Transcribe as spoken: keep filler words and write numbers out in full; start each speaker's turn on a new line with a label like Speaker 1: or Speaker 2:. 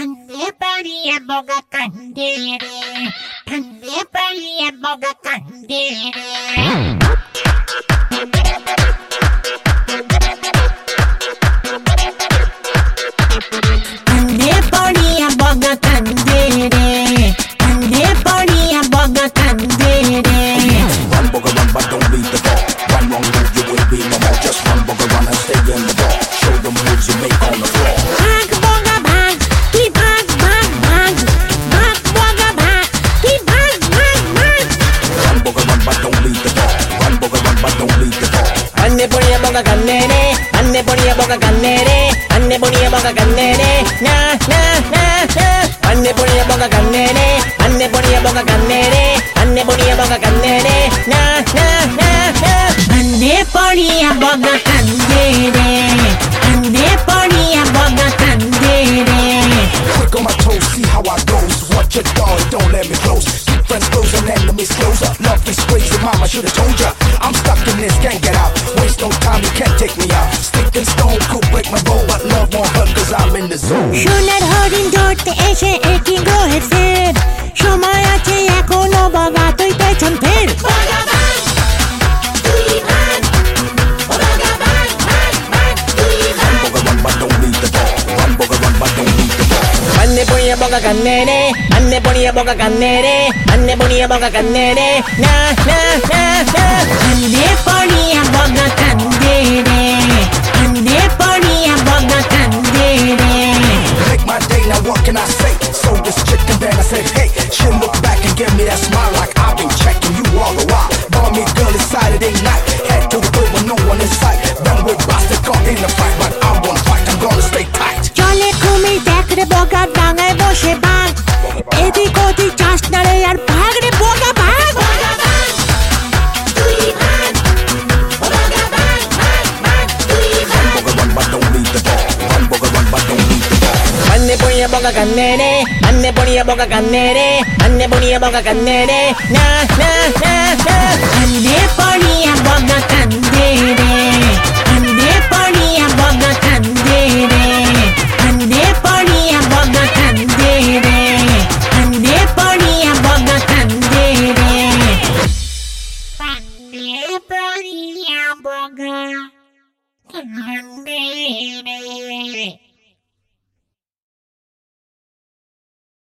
Speaker 1: 반대발이야 뭐가 간대래 반대발이야 뭐가 간대래 반대발이야 뭐가 간대래 반대발이야 뭐가 간대래
Speaker 2: Run, bugger, run, but don't leave the ball. One wrong move, you will be no more. Just run, bugger, run, and stay in the ball. Show them moves you make on the floor.
Speaker 1: 박 뭐가 박, 이 박, 박, 박. 박 뭐가 박, 이 박, 박, 박.
Speaker 2: Run, bugger, run, but don't leave the ball. Run, bugger, run, but don't leave the ball.
Speaker 3: 안내보니야 뭐가 간내래 안내보니야 뭐가 간내래 안내보니야 뭐가 간내래 나나나나 안내보니야 뭐가 간내래 안내보니야 뭐가 간내래 안내보니야 뭐가 간내래 나나나나
Speaker 1: 반대벌이야 뭐가 간대래 반대벌이야 뭐가 간대래
Speaker 2: Quick on my toes, see how I goes. Watch your dog, don't let me close. Keep friends close and enemies closer. Love is crazy, mama should've told ya. I'm stuck in this, can't get out. Waste no time, you can't take me out. Stick and stone could break my bow, but love won't hurt cause I'm in the zone.
Speaker 1: সোনার হরিণ ধরতে এসে একই গ্রহে ফের সময় আছে এখনো বগা তুই পেছন ফের
Speaker 2: Run, bugger, run, but don't leave the ball. Run, bugger, run, but don't leave the ball.
Speaker 3: 안내보니야 뭐가 간내래 안내보니야 뭐가 간내래 안내보니야 뭐가 간내래 나나나나
Speaker 1: 반대벌이야 뭐가 간대래 반대벌이야 뭐가 간대래
Speaker 2: Make my day, now what can I say? Sold this chick and then I said, hey. She look back and give me that smile like I've been checking you all the while. Bought me girl, it's Saturday night. Head to the door with no one in sight. Run with bastard, caught in the fight, but I won't fight, I'm gonna stay tight.
Speaker 1: জলে কুমির দেখরে বগা ডাঙায় বসে বাঘ এদিক ওদিক চাষ নাড়ে আর ভাগ রে বগা ভাগ
Speaker 2: Run, bugger, run, but don't leave the ball. Run, bugger, run, but don't leave the ball.
Speaker 3: 안내보니야 뭐가 간내래 안내보니야 뭐가 간내래 안내보니야 뭐가 간내래 나나나나
Speaker 1: 반대벌이야 뭐가 간대래 반대벌이야 뭐가 간대래 반대벌이야 뭐가 간대래 반대벌이야 뭐가 간대래 반대벌이야 뭐가 간대래